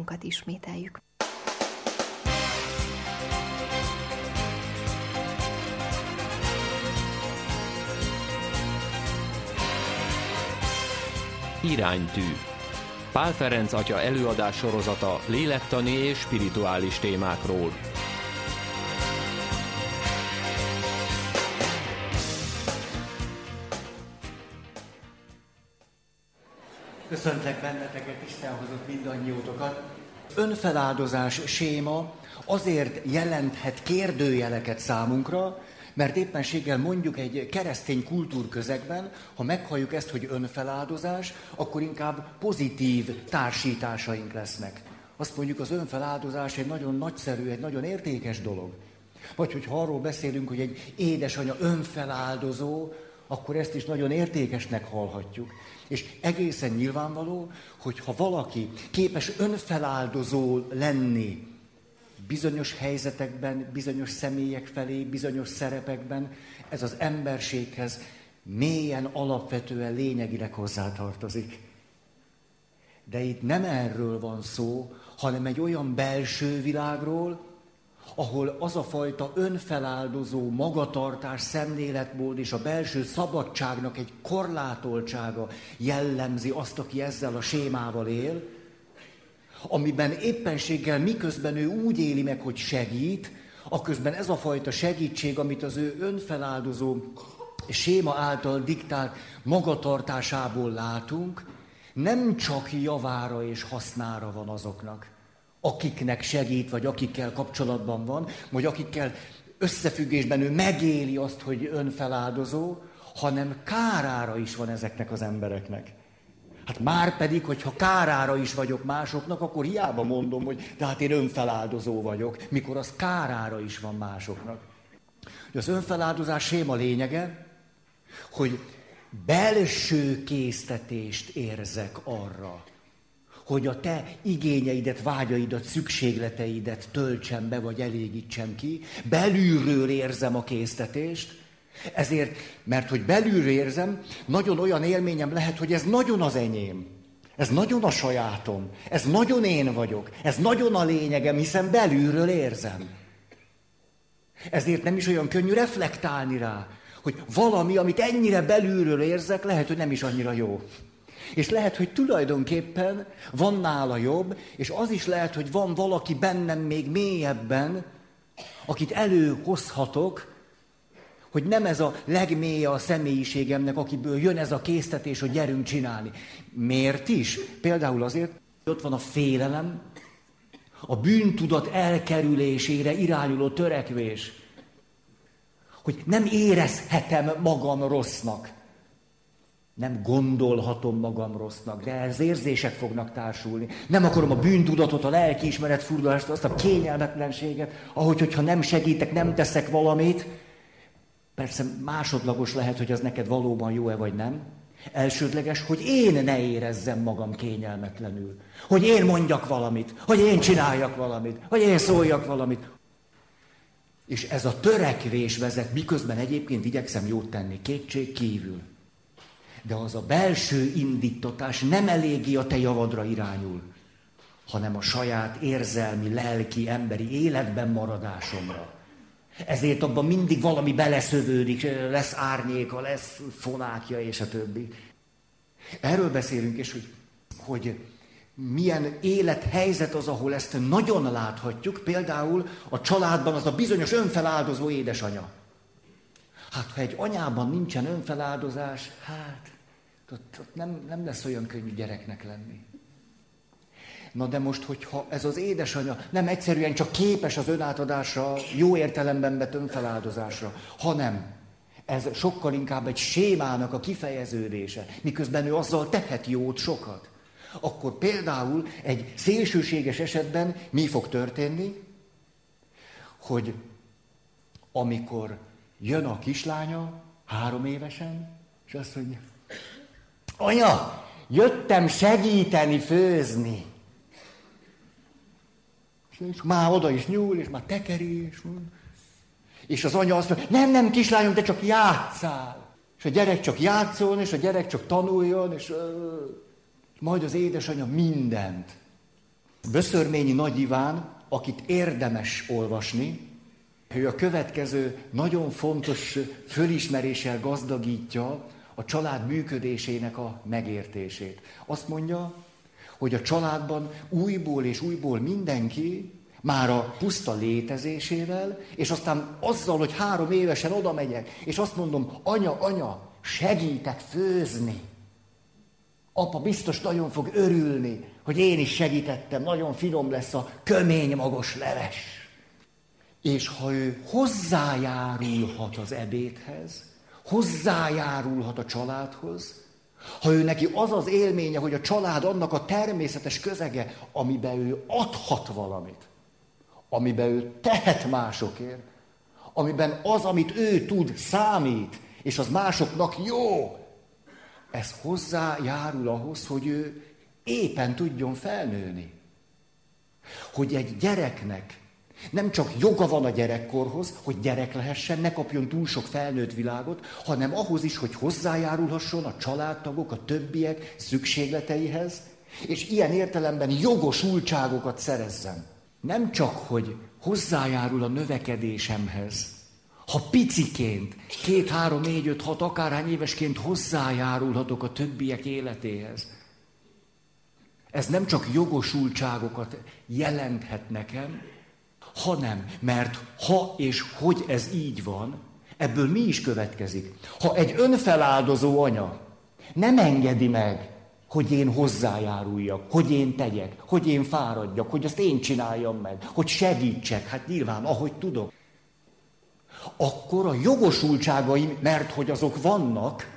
ismételjük. Iránytű. Pál Ferenc atya előadás sorozata lélektani és spirituális témákról. Köszöntlek benneteket, Isten hozott mindannyiótokat. Önfeláldozás séma azért jelenthet kérdőjeleket számunkra, mert éppenséggel mondjuk egy keresztény kultúrközegben, ha meghalljuk ezt, hogy önfeláldozás, akkor inkább pozitív társításaink lesznek. Azt mondjuk, az önfeláldozás egy nagyon nagyszerű, egy nagyon értékes dolog. Vagy hogyha arról beszélünk, hogy egy édesanya önfeláldozó, akkor ezt is nagyon értékesnek hallhatjuk. És egészen nyilvánvaló, hogy ha valaki képes önfeláldozó lenni bizonyos helyzetekben, bizonyos személyek felé, bizonyos szerepekben, ez az emberséghez mélyen, alapvetően, lényegileg hozzátartozik. De itt nem erről van szó, hanem egy olyan belső világról, ahol az a fajta önfeláldozó magatartás, szemléletmód és a belső szabadságnak egy korlátoltsága jellemzi azt, aki ezzel a sémával él, amiben éppenséggel miközben ő úgy éli meg, hogy segít, aközben ez a fajta segítség, amit az ő önfeláldozó séma által diktált magatartásából látunk, nem csak javára és hasznára van azoknak, akiknek segít, vagy akikkel kapcsolatban van, vagy akikkel összefüggésben ő megéli azt, hogy önfeláldozó, hanem kárára is van ezeknek az embereknek. Hát már pedig, hogyha kárára is vagyok másoknak, akkor hiába mondom, hogy de hát én önfeláldozó vagyok, mikor az kárára is van másoknak. Az önfeláldozás séma lényege, hogy belső késztetést érzek arra, hogy a te igényeidet, vágyaidat, szükségleteidet töltsem be, vagy elégítsem ki. Belülről érzem a késztetést, ezért, mert hogy belülről érzem, nagyon olyan élményem lehet, hogy ez nagyon az enyém. Ez nagyon a sajátom. Ez nagyon én vagyok. Ez nagyon a lényegem, hiszen belülről érzem. Ezért nem is olyan könnyű reflektálni rá, hogy valami, amit ennyire belülről érzek, lehet, hogy nem is annyira jó. És lehet, hogy tulajdonképpen van nála jobb, és az is lehet, hogy van valaki bennem még mélyebben, akit előhozhatok, hogy nem ez a legmélye a személyiségemnek, akiből jön ez a késztetés, hogy gyerünk csinálni. Miért is? Például azért, hogy ott van a félelem, a bűntudat elkerülésére irányuló törekvés, hogy nem érezhetem magam rossznak. Nem gondolhatom magam rossznak, de ez érzések fognak társulni. Nem akarom a bűntudatot, a lelkiismeret furdalást, azt a kényelmetlenséget, hogyha nem segítek, nem teszek valamit. Persze másodlagos lehet, hogy az neked valóban jó-e vagy nem. Elsődleges, hogy én ne érezzem magam kényelmetlenül. Hogy én mondjak valamit, hogy én csináljak valamit, hogy én szóljak valamit. És ez a törekvés vezet, miközben egyébként igyekszem jót tenni, kétség kívül. De az a belső indítatás nem eléggé a te javadra irányul, hanem a saját érzelmi, lelki, emberi életben maradásomra. Ezért abban mindig valami beleszövődik, lesz árnyéka, lesz fonákja és a többi. Erről beszélünk, és hogy milyen élethelyzet az, ahol ezt nagyon láthatjuk. Például a családban az a bizonyos önfeláldozó édesanya. Hát, ha egy anyában nincsen önfeláldozás, ott nem lesz olyan könnyű gyereknek lenni. Na de most, hogyha ez az édesanya nem egyszerűen csak képes az önátadásra, jó értelemben vett önfeláldozásra, hanem ez sokkal inkább egy sémának a kifejeződése, miközben ő azzal tehet jót sokat, akkor például egy szélsőséges esetben mi fog történni, hogy amikor jön a kislánya 3 évesen, és azt mondja, anya, jöttem segíteni főzni. És már oda is nyúl, és már tekeri, és az anya azt mondja, nem, kislányom, te csak játsszál. És a gyerek csak játszol, és a gyerek csak tanuljon, és majd az édesanyja mindent. Vöszörményi Nagy Iván, akit érdemes olvasni, ő a következő nagyon fontos fölismeréssel gazdagítja a család működésének a megértését. Azt mondja, hogy a családban újból és újból mindenki már a puszta létezésével, és aztán azzal, hogy 3 évesen oda megyek, és azt mondom, anya, segítek főzni. Apa biztos nagyon fog örülni, hogy én is segítettem, nagyon finom lesz a kömény magos leves. És ha ő hozzájárulhat az ebédhez, hozzájárulhat a családhoz, ha ő neki az az élménye, hogy a család annak a természetes közege, amiben ő adhat valamit, amiben ő tehet másokért, amiben az, amit ő tud, számít, és az másoknak jó, ez hozzájárul ahhoz, hogy ő éppen tudjon felnőni. Hogy egy gyereknek nem csak joga van a gyerekkorhoz, hogy gyerek lehessen, ne kapjon túl sok felnőtt világot, hanem ahhoz is, hogy hozzájárulhasson a családtagok, a többiek szükségleteihez, és ilyen értelemben jogosultságokat szerezzen. Nem csak, hogy hozzájárul a növekedésemhez, ha piciként, 2, 3, 4, 5, 6, akárhány évesként hozzájárulhatok a többiek életéhez. Ez nem csak jogosultságokat jelenthet nekem, hanem, mert ha és hogy ez így van, ebből mi is következik? Ha egy önfeláldozó anya nem engedi meg, hogy én hozzájáruljak, hogy én tegyek, hogy én fáradjak, hogy azt én csináljam meg, hogy segítsek, hát nyilván, ahogy tudok, akkor a jogosultságaim, mert hogy azok vannak,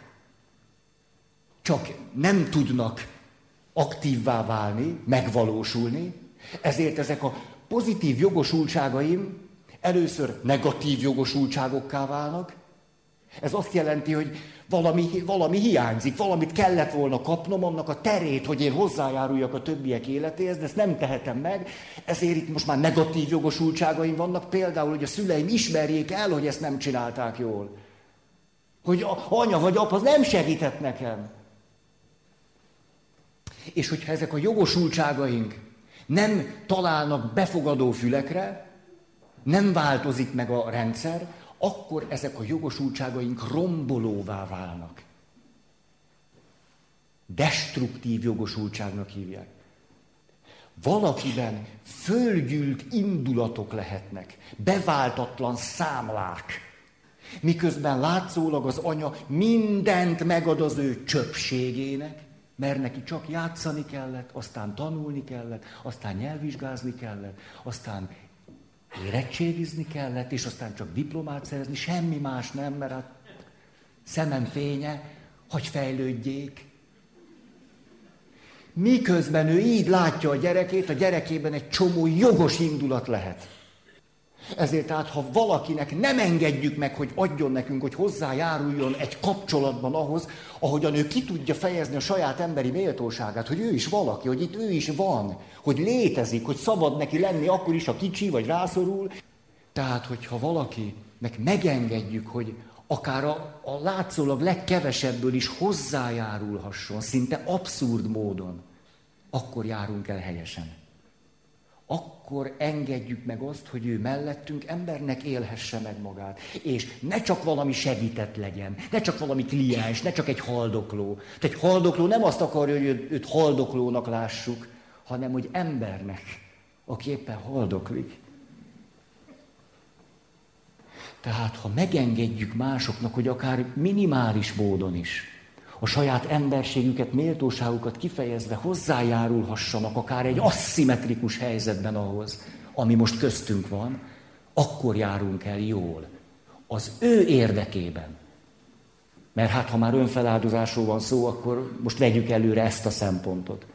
csak nem tudnak aktívvá válni, megvalósulni, ezért ezek a pozitív jogosultságaim először negatív jogosultságokká válnak. Ez azt jelenti, hogy valami hiányzik, valamit kellett volna kapnom, annak a terét, hogy én hozzájáruljak a többiek életéhez, de ezt nem tehetem meg, ezért itt most már negatív jogosultságaim vannak, például, hogy a szüleim ismerjék el, hogy ezt nem csinálták jól. Hogy anya vagy apa nem segített nekem. És hogyha ezek a jogosultságaink nem találnak befogadó fülekre, nem változik meg a rendszer, akkor ezek a jogosultságaink rombolóvá válnak. Destruktív jogosultságnak hívják. Valakiben fölgyűlt indulatok lehetnek, beváltatlan számlák, miközben látszólag az anya mindent megad az ő csöpségének, mert neki csak játszani kellett, aztán tanulni kellett, aztán nyelvvizsgázni kellett, aztán érettségizni kellett, és aztán csak diplomát szerezni, semmi más nem, mert hát szemem fénye, hagy fejlődjék. Miközben ő így látja a gyerekét, a gyerekében egy csomó jogos indulat lehet. Ezért tehát, ha valakinek nem engedjük meg, hogy adjon nekünk, hogy hozzájáruljon egy kapcsolatban ahhoz, ahogyan ő ki tudja fejezni a saját emberi méltóságát, hogy ő is valaki, hogy itt ő is van, hogy létezik, hogy szabad neki lenni akkor is, ha kicsi vagy rászorul. Tehát, hogyha valakinek megengedjük, hogy akár a látszólag legkevesebből is hozzájárulhasson, szinte abszurd módon, akkor járunk el helyesen. Akkor engedjük meg azt, hogy ő mellettünk embernek élhesse meg magát. És ne csak valami segített legyen, ne csak valami kliens, ne csak egy haldokló. Egy haldokló nem azt akarja, hogy őt haldoklónak lássuk, hanem hogy embernek, aki éppen haldoklik. Tehát, ha megengedjük másoknak, hogy akár minimális módon is a saját emberségüket, méltóságukat kifejezve hozzájárulhassanak akár egy aszimmetrikus helyzetben ahhoz, ami most köztünk van, akkor járunk el jól. Az ő érdekében. Mert hát, ha már önfeláldozásról van szó, akkor most vegyük előre ezt a szempontot.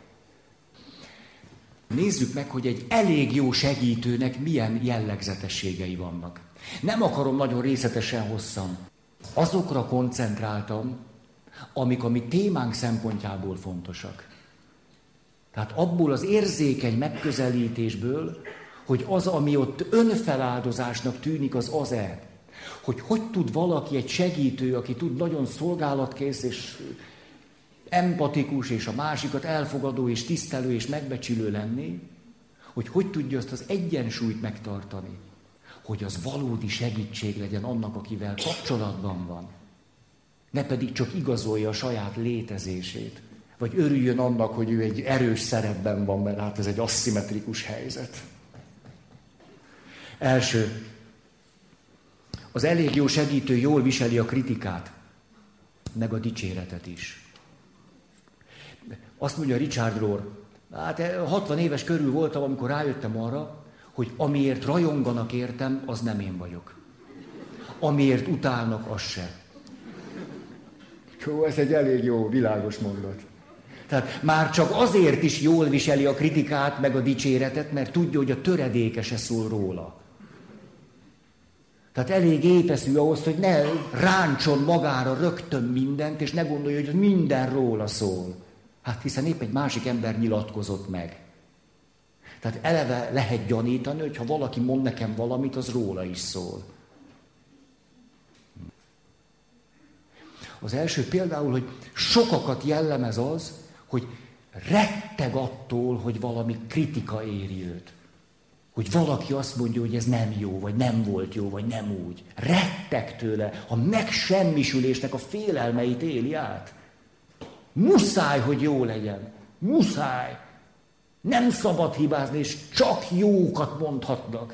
Nézzük meg, hogy egy elég jó segítőnek milyen jellegzetességei vannak. Nem akarom nagyon részletesen hosszan. Azokra koncentráltam, amik a mi témánk szempontjából fontosak. Tehát abból az érzékeny megközelítésből, hogy az, ami ott önfeláldozásnak tűnik, az az-e. Hogy tud valaki, egy segítő, aki tud nagyon szolgálatkész és empatikus, és a másikat elfogadó és tisztelő és megbecsülő lenni, Hogy tudja azt az egyensúlyt megtartani, hogy az valódi segítség legyen annak, akivel kapcsolatban van. Ne pedig csak igazolja a saját létezését, vagy örüljön annak, hogy ő egy erős szerepben van, mert hát ez egy aszimmetrikus helyzet. Első, az elég jó segítő jól viseli a kritikát, meg a dicséretet is. Azt mondja Richard Rohr, hát 60 éves körül voltam, amikor rájöttem arra, hogy amiért rajonganak értem, az nem én vagyok. Amiért utálnak, az se. Jó, ez egy elég jó, világos mondat. Tehát már csak azért is jól viseli a kritikát, meg a dicséretet, mert tudja, hogy a töredéke se szól róla. Tehát elég épeszű ahhoz, hogy ne ráncson magára rögtön mindent, és ne gondolja, hogy minden róla szól. Hát hiszen épp egy másik ember nyilatkozott meg. Tehát eleve lehet gyanítani, hogy ha valaki mond nekem valamit, az róla is szól. Az első például, hogy sokakat jellemez az, hogy retteg attól, hogy valami kritika éri őt. Hogy valaki azt mondja, hogy ez nem jó, vagy nem volt jó, vagy nem úgy. Retteg tőle, a megsemmisülésnek a félelmeit éli át. Muszáj, hogy jó legyen. Muszáj. Nem szabad hibázni, és csak jókat mondhatnak.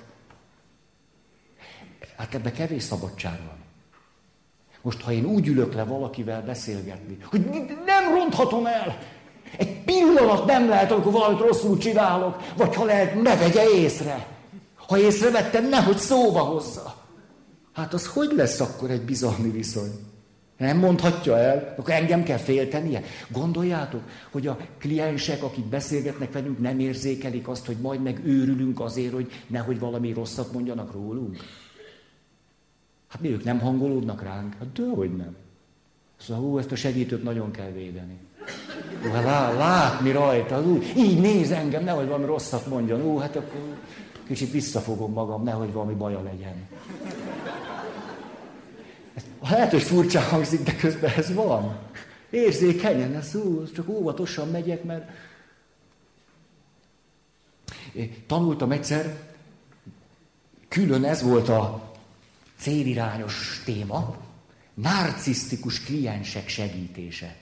Hát ebben kevés szabadság van. Most, ha én úgy ülök le valakivel beszélgetni, hogy nem ronthatom el, egy pillanat nem lehet, amikor valamit rosszul csinálok, vagy ha lehet, ne vegye észre. Ha észrevettem, nehogy szóba hozza. Hát az hogy lesz akkor egy bizalmi viszony? Nem mondhatja el, akkor engem kell féltenie. Gondoljátok, hogy a kliensek, akik beszélgetnek velünk, nem érzékelik azt, hogy majd meg őrülünk azért, hogy nehogy valami rosszat mondjanak rólunk? Hát mi ők nem hangolódnak ránk? Hát dehogy nem. Szóval ezt a segítőt nagyon kell védeni. Látni rajta, így néz engem, nehogy valami rosszat mondjon. Hát akkor kicsit visszafogom magam, nehogy valami baja legyen. Lehet, hogy furcsa hangzik, de közben ez van. Érzékenyen, csak óvatosan megyek, mert... Tanultam egyszer, külön ez volt a célirányos téma, narcisztikus kliensek segítése.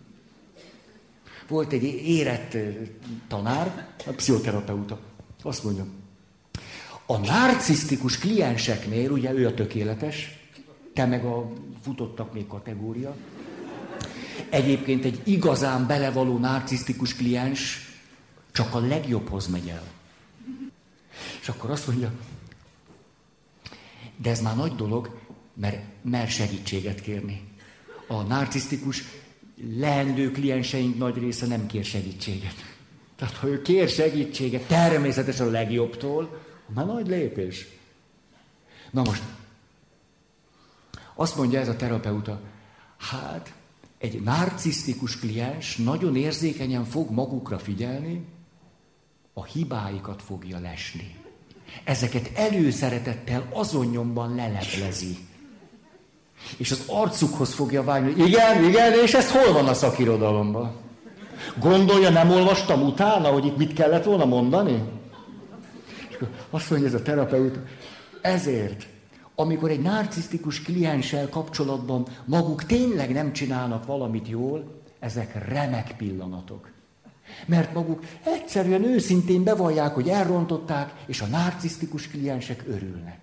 Volt egy érett tanár, a pszichoterapeuta. Azt mondja, a narcisztikus klienseknél, ugye ő a tökéletes, te meg a futottak még kategória. Egyébként egy igazán belevaló narcisztikus kliens csak a legjobbhoz megy el. És akkor azt mondja, de ez már nagy dolog, mert mer segítséget kérni. A narcisztikus leendő klienseink nagy része nem kér segítséget. Tehát ha ő kér segítséget, természetesen a legjobbtól, már nagy lépés. Na most, azt mondja ez a terapeuta, hát egy narcisztikus kliens nagyon érzékenyen fog magukra figyelni, a hibáikat fogja lesni. Ezeket előszeretettel azonnyomban leleplezi. És az arcukhoz fogja vágni, hogy igen, és ez hol van a szakirodalomban? Gondolja, nem olvastam utána, hogy itt mit kellett volna mondani? És akkor azt mondja ez a terapeuta, ezért, amikor egy narcisztikus klienssel kapcsolatban maguk tényleg nem csinálnak valamit jól, ezek remek pillanatok. Mert maguk egyszerűen őszintén bevallják, hogy elrontották, és a narcisztikus kliensek örülnek.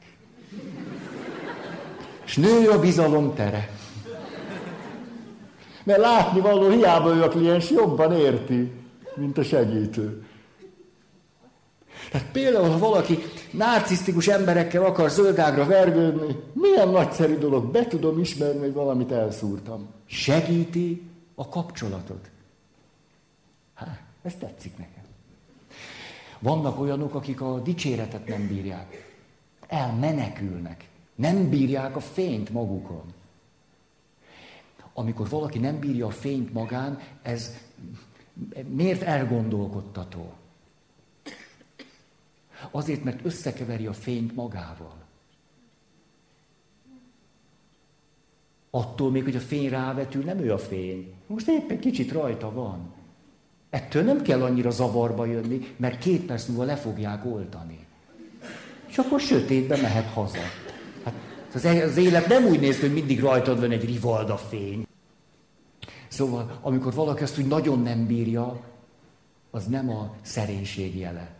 És nő a bizalom tere. Mert látnivaló, hiába ő a kliens jobban érti, mint a segítő. Tehát például, ha valaki narcisztikus emberekkel akar zöldágra vergődni, milyen nagyszerű dolog, be tudom ismerni, hogy valamit elszúrtam. Segíti a kapcsolatot. Hát, ez tetszik nekem. Vannak olyanok, akik a dicséretet nem bírják. Elmenekülnek. Nem bírják a fényt magukon. Amikor valaki nem bírja a fényt magán, ez miért elgondolkodtató? Azért, mert összekeveri a fényt magával. Attól még, hogy a fény rávetül, nem ő a fény. Most éppen kicsit rajta van. Ettől nem kell annyira zavarba jönni, mert 2 perc múlva le fogják oltani. És akkor sötétbe mehet haza. Hát az élet nem úgy néz ki, hogy mindig rajtad van egy rivalda fény. Szóval, amikor valaki azt úgy nagyon nem bírja, az nem a szerénység jele.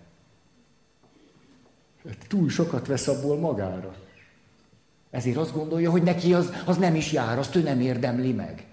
Túl sokat vesz abból magára. Ezért azt gondolja, hogy neki az nem is jár, azt ő nem érdemli meg.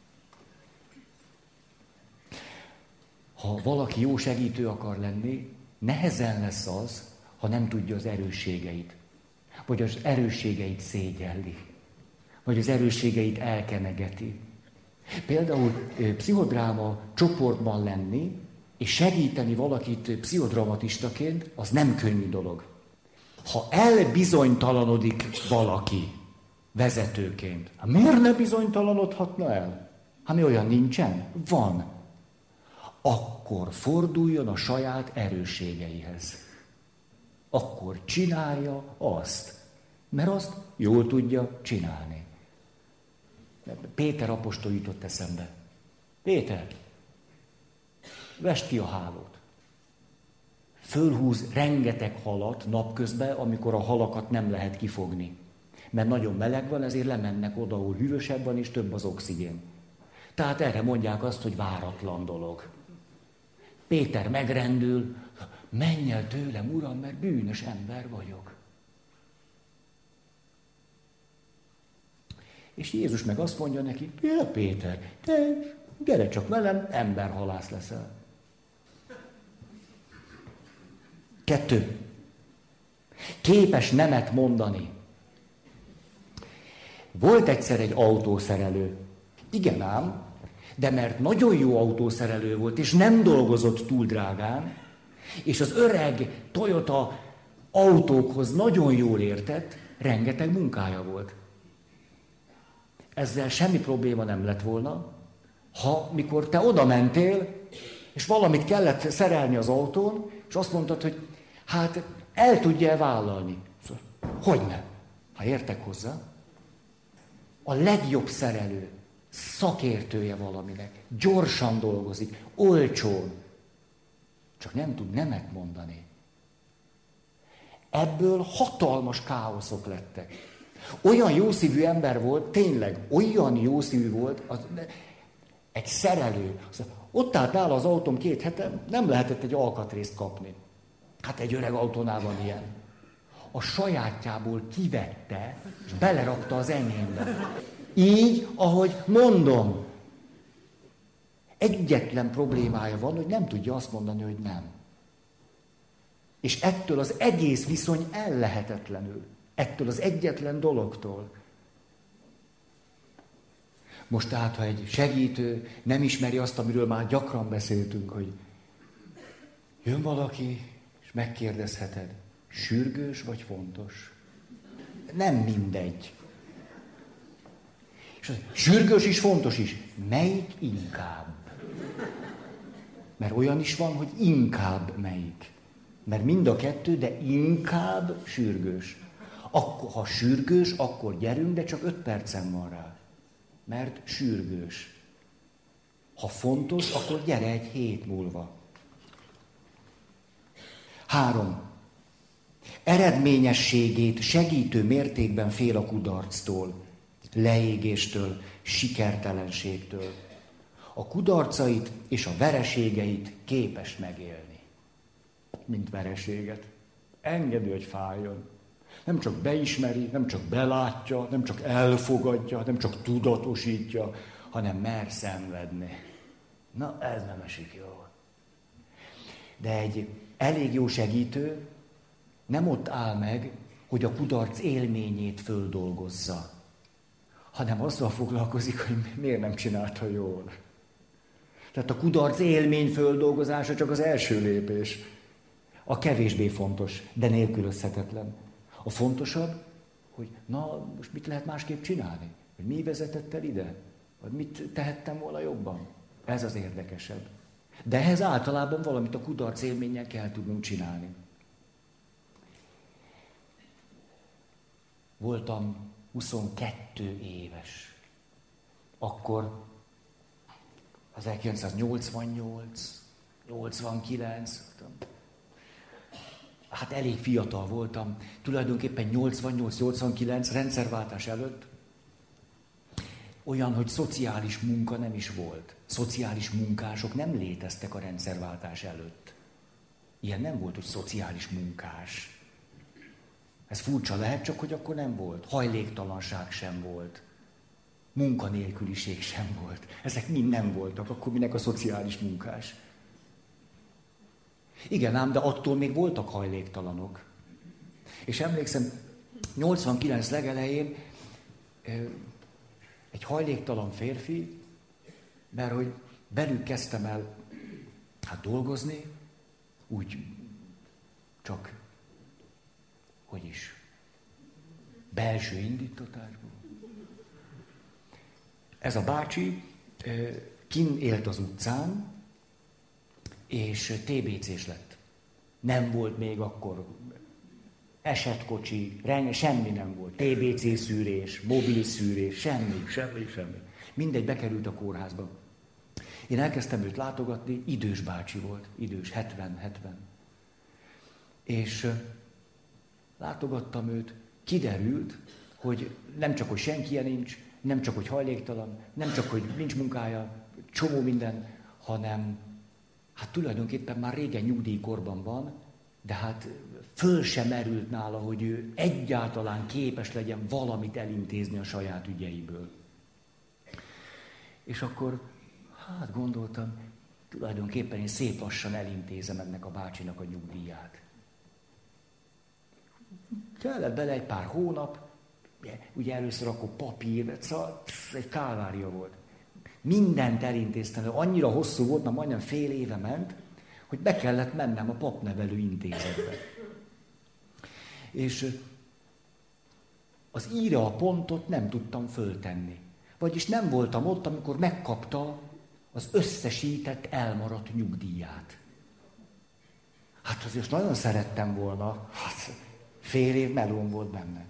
Ha valaki jó segítő akar lenni, nehezen lesz az, ha nem tudja az erősségeit. Vagy az erősségeit szégyelli. Vagy az erősségeit elkenegeti. Például pszichodráma csoportban lenni, és segíteni valakit pszichodramatistaként, az nem könnyű dolog. Ha elbizonytalanodik valaki vezetőként, miért ne bizonytalanodhatna el? Hát mi olyan nincsen? Van. Akkor forduljon a saját erősségeihez. Akkor csinálja azt, mert azt jól tudja csinálni. Péter apostol jutott eszembe. Péter, vesd ki a hálót. Fölhúz rengeteg halat napközben, amikor a halakat nem lehet kifogni. Mert nagyon meleg van, ezért lemennek oda, ahol hűvösebb van, és több az oxigén. Tehát erre mondják azt, hogy váratlan dolog. Péter megrendül, menj el tőlem, uram, mert bűnös ember vagyok. És Jézus meg azt mondja neki, ja, Péter, te gyere csak velem, emberhalász leszel. 2. Képes nemet mondani. Volt egyszer egy autószerelő. Igen ám, de mert nagyon jó autószerelő volt, és nem dolgozott túl drágán, és az öreg Toyota autókhoz nagyon jól értett, rengeteg munkája volt. Ezzel semmi probléma nem lett volna, ha mikor te oda mentél, és valamit kellett szerelni az autón, és azt mondtad, hogy hát el tudja vállalni. Szóval, hogyne? Ha értek hozzá, a legjobb szerelő, szakértője valaminek, gyorsan dolgozik, olcsón, csak nem tud nemet mondani. Ebből hatalmas káoszok lettek. Olyan jószívű ember volt, tényleg olyan jószívű volt, egy szerelő. Ott állt nála az autóm 2 hete, nem lehetett egy alkatrészt kapni. Hát egy öreg autónál van ilyen. A sajátjából kivette, és belerakta az enyémbe. Így, ahogy mondom. Egyetlen problémája van, hogy nem tudja azt mondani, hogy nem. És ettől az egész viszony ellehetetlenül. Ettől az egyetlen dologtól. Most tehát, ha egy segítő nem ismeri azt, amiről már gyakran beszéltünk, hogy jön valaki, és megkérdezheted, sürgős vagy fontos? Nem mindegy. És az, sürgős is, fontos is. Melyik inkább? Mert olyan is van, hogy inkább melyik. Mert mind a kettő, de inkább sürgős. Akkor, ha sürgős, akkor gyerünk, de csak 5 percen van rá. Mert sürgős. Ha fontos, akkor gyere egy hét múlva. 3. Eredményességét segítő mértékben fél a kudarctól, leégéstől, sikertelenségtől. A kudarcait és a vereségeit képes megélni. Mint vereséget. Engedi, hogy fájjon. Nem csak beismeri, nem csak belátja, nem csak elfogadja, nem csak tudatosítja, hanem mer szenvedni. Na, ez nem esik jól. De egy elég jó segítő nem ott áll meg, hogy a kudarc élményét földolgozza, hanem azzal foglalkozik, hogy miért nem csinálta jól. Tehát a kudarc élmény földolgozása csak az első lépés. A kevésbé fontos, de nélkülözhetetlen. A fontosabb, hogy na, most mit lehet másképp csinálni? Hogy mi vezetett el ide? Vagy mit tehettem volna jobban? Ez az érdekesebb. De ehhez általában valamit a kudarc élménnyel kell tudnunk csinálni. Voltam 22 éves. Akkor 1988, 89. Hát elég fiatal voltam. Tulajdonképpen 88-89 rendszerváltás előtt olyan, hogy szociális munka nem is volt. Szociális munkások nem léteztek a rendszerváltás előtt. Ilyen nem volt, hogy szociális munkás. Ez furcsa lehet, csak hogy akkor nem volt. Hajléktalanság sem volt. Munkanélküliség sem volt. Ezek mind nem voltak, akkor minek a szociális munkás? Igen ám, de attól még voltak hajléktalanok. És emlékszem, 89 legelején egy hajléktalan férfi, mert hogy belül kezdtem el dolgozni, úgy csak, hogy is, belső indítatásból. Ez a bácsi kinn élt az utcán, és TBC-s lett. Nem volt még akkor esetkocsi, semmi nem volt. TBC szűrés, mobil szűrés, semmi. Mindegy, bekerült a kórházba. Én elkezdtem őt látogatni, idős bácsi volt, idős, 70. És látogattam őt, kiderült, hogy nem csak, hogy senkije nincs, nem csak, hogy hajléktalan, nem csak, hogy nincs munkája, csomó minden, hanem hát tulajdonképpen már régen nyugdíjkorban van, de hát föl sem merült nála, hogy ő egyáltalán képes legyen valamit elintézni a saját ügyeiből. És akkor, hát gondoltam, tulajdonképpen én szép lassan elintézem ennek a bácsinak a nyugdíját. Kellett bele egy pár hónap, ugye először akkor papír, szóval egy kálvária volt. Mindent elintéztem, annyira hosszú volt, már majdnem fél éve ment, hogy be kellett mennem a papnevelő intézetbe. És az íra a pontot nem tudtam föltenni. Vagyis nem voltam ott, amikor megkapta az összesített, elmaradt nyugdíját. Hát azért nagyon szerettem volna, hát fél év melón volt benne.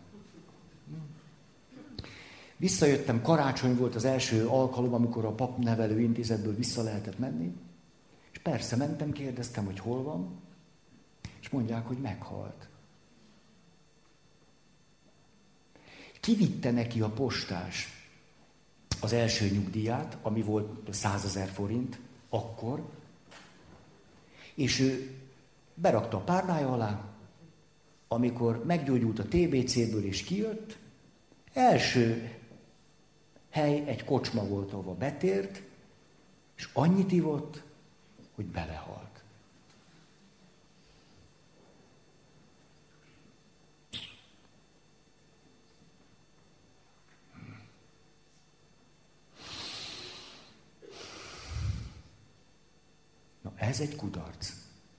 Visszajöttem, karácsony volt az első alkalom, amikor a papnevelő intézetből vissza lehetett menni, és persze mentem, kérdeztem, hogy hol van, és mondják, hogy meghalt. Kivitte neki a postás az első nyugdíját, ami volt 100 000 forint akkor, és ő berakta a párnája alá, amikor meggyógyult a TBC-ből és kijött, első hely egy kocsma volt, ahova betért, és annyit ivott, hogy belehalt. Na, ez egy kudarc.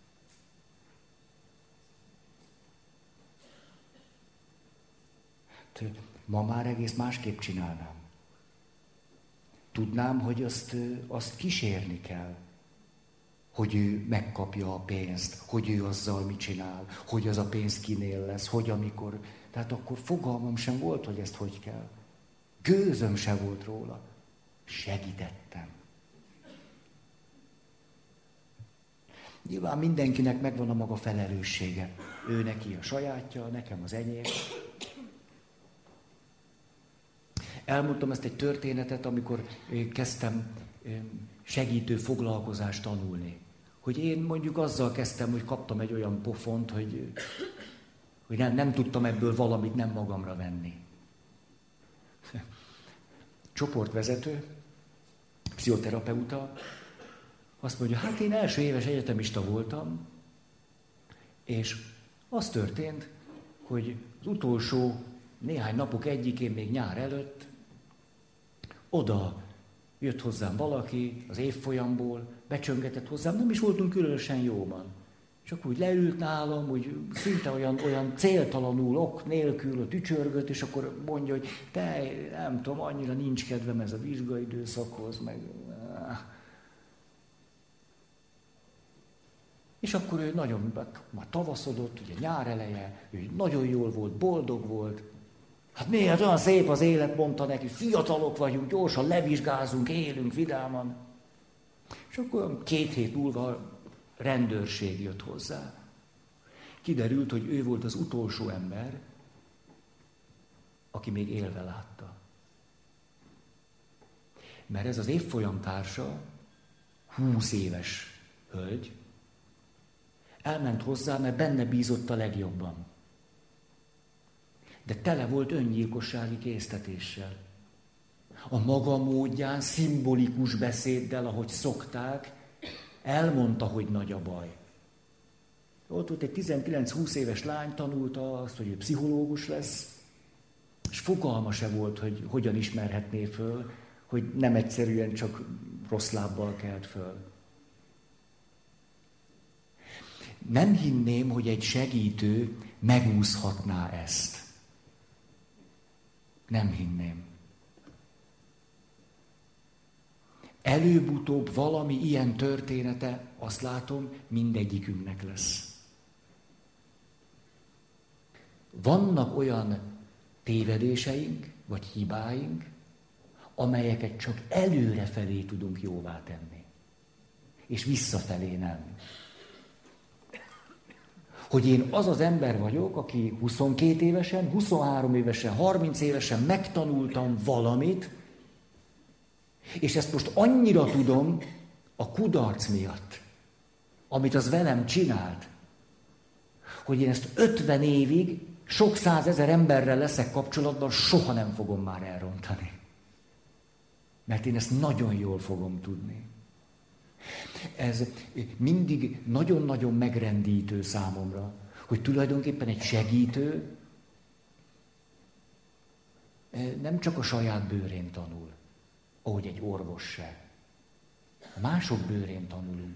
Ma már egész másképp csinálnám. Tudnám, hogy azt kísérni kell, hogy ő megkapja a pénzt, hogy ő azzal mit csinál, hogy az a pénz kinél lesz, hogy amikor... Tehát akkor fogalmam sem volt, hogy ezt hogy kell. Gőzöm se volt róla. Segítettem. Nyilván mindenkinek megvan a maga felelőssége. Ő neki a sajátja, nekem az enyém. Elmondtam ezt egy történetet, amikor kezdtem segítő foglalkozást tanulni. Hogy én mondjuk azzal kezdtem, hogy kaptam egy olyan pofont, hogy nem tudtam ebből valamit nem magamra venni. Csoportvezető, pszichoterapeuta, azt mondja, hát én első éves egyetemista voltam, és az történt, hogy az utolsó néhány napok egyikén, még nyár előtt, oda jött hozzám valaki az évfolyamból, becsöngetett hozzám, nem is voltunk különösen jóban. Csak úgy leült nálam, úgy szinte olyan céltalanul, ok nélkül, ott ücsörgött, és akkor mondja, hogy te, nem tudom, annyira nincs kedvem ez a vizsgaidőszakhoz, meg... És akkor ő nagyon, már tavaszodott, ugye nyár eleje, ő nagyon jól volt, boldog volt. Hát miért olyan szép az élet, mondta neki, fiatalok vagyunk, gyorsan levizsgázunk, élünk vidáman. És akkor 2 hét múlva rendőrség jött hozzá. Kiderült, hogy ő volt az utolsó ember, aki még élve látta. Mert ez az évfolyam társa, 20 éves hölgy, elment hozzá, mert benne bízott a legjobban. De tele volt öngyilkossági késztetéssel. A maga módján, szimbolikus beszéddel, ahogy szokták, elmondta, hogy nagy a baj. Ott volt egy 19-20 éves lány, tanulta azt, hogy ő pszichológus lesz, és fogalma se volt, hogy hogyan ismerhetné föl, hogy nem egyszerűen csak rossz lábbal kelt föl. Nem hinném, hogy egy segítő megúszhatná ezt. Nem hinném. Előbb-utóbb valami ilyen története, azt látom, mindegyikünknek lesz. Vannak olyan tévedéseink, vagy hibáink, amelyeket csak előrefelé tudunk jóvá tenni. És visszafelé nem. Hogy én az az ember vagyok, aki 22 évesen, 23 évesen, 30 évesen megtanultam valamit, és ezt most annyira tudom a kudarc miatt, amit az velem csinált, hogy én ezt 50 évig sok százezer emberrel leszek kapcsolatban, soha nem fogom már elrontani. Mert én ezt nagyon jól fogom tudni. Ez mindig nagyon-nagyon megrendítő számomra, hogy tulajdonképpen egy segítő nem csak a saját bőrén tanul, ahogy egy orvos se. Mások bőrén tanulunk.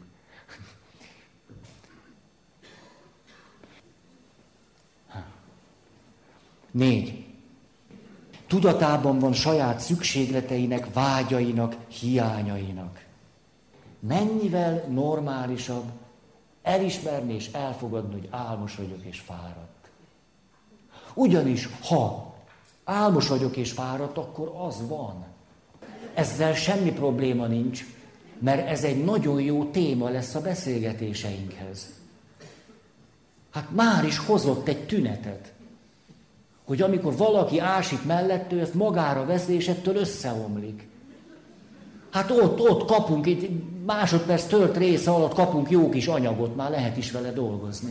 4. Tudatában van saját szükségleteinek, vágyainak, hiányainak. Mennyivel normálisabb elismerni és elfogadni, hogy álmos vagyok és fáradt. Ugyanis, ha álmos vagyok és fáradt, akkor az van. Ezzel semmi probléma nincs, mert ez egy nagyon jó téma lesz a beszélgetéseinkhez. Hát már is hozott egy tünetet, hogy amikor valaki ásik mellettől, ezt magára veszi, és ettől összeomlik. Hát ott kapunk, itt másodperc tört része alatt kapunk jó kis anyagot, már lehet is vele dolgozni.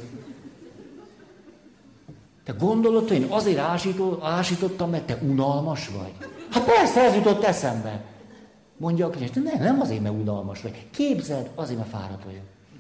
Te gondolod, hogy én azért ásítottam, mert te unalmas vagy? Hát persze, ez jutott eszembe. Mondja a kliens, nem azért, mert unalmas vagy. Képzeld, azért, mert fáradt vagyok.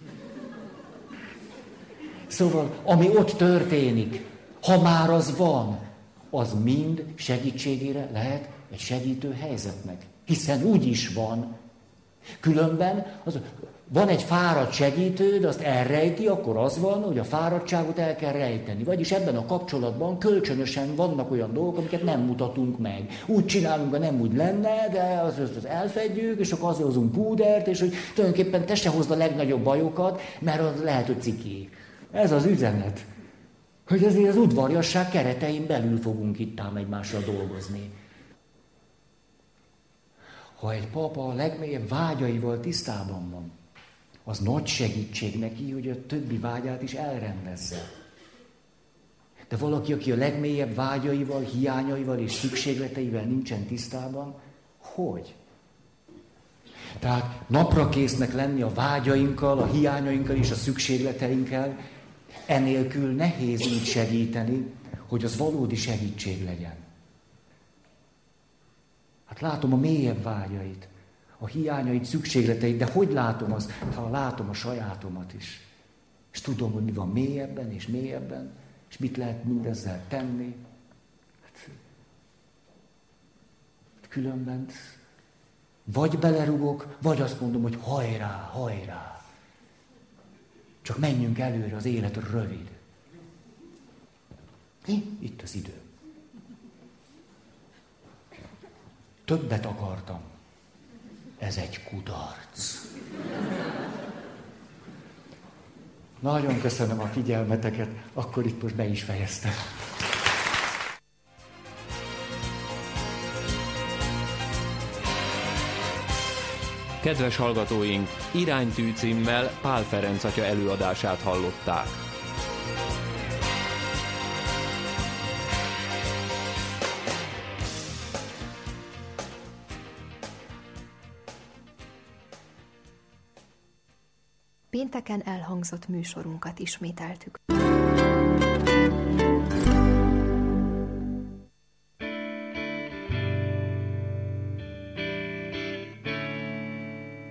Szóval, ami ott történik, ha már az van, az mind segítségére lehet egy segítő helyzetnek. Hiszen úgy is van. Különben van egy fáradt segítő, de azt elrejti, akkor az van, hogy a fáradtságot el kell rejteni. Vagyis ebben a kapcsolatban kölcsönösen vannak olyan dolgok, amiket nem mutatunk meg. Úgy csinálunk, ha nem úgy lenne, de az elfedjük, és akkor azért hozunk púdert, és hogy tulajdonképpen te se hozd a legnagyobb bajokat, mert az lehet, hogy ciki. Ez az üzenet. Hogy azért az udvariasság keretein belül fogunk itt ám egymással dolgozni. Ha egy papa a legmélyebb vágyaival tisztában van, az nagy segítség neki, hogy a többi vágyát is elrendezze. De valaki, aki a legmélyebb vágyaival, hiányaival és szükségleteivel nincsen tisztában, hogy? Tehát napra késznek lenni a vágyainkkal, a hiányainkkal és a szükségleteinkkel, enélkül nehéz úgy segíteni, hogy az valódi segítség legyen. Hát látom a mélyebb vágyait, a hiányait, szükségleteit, de hogy látom azt? Ha látom a sajátomat is. És tudom, hogy mi van mélyebben, és mit lehet mindezzel tenni. Hát, különben vagy belerugok, vagy azt mondom, hogy hajrá, hajrá. Csak menjünk előre, az élet rövid. Itt az idő. Többet akartam. Ez egy kudarc. Nagyon köszönöm a figyelmeteket, akkor itt most be is fejeztem. Kedves hallgatóink, Iránytű címmel Pál Ferenc atya előadását hallották. Pénteken elhangzott műsorunkat ismételtük.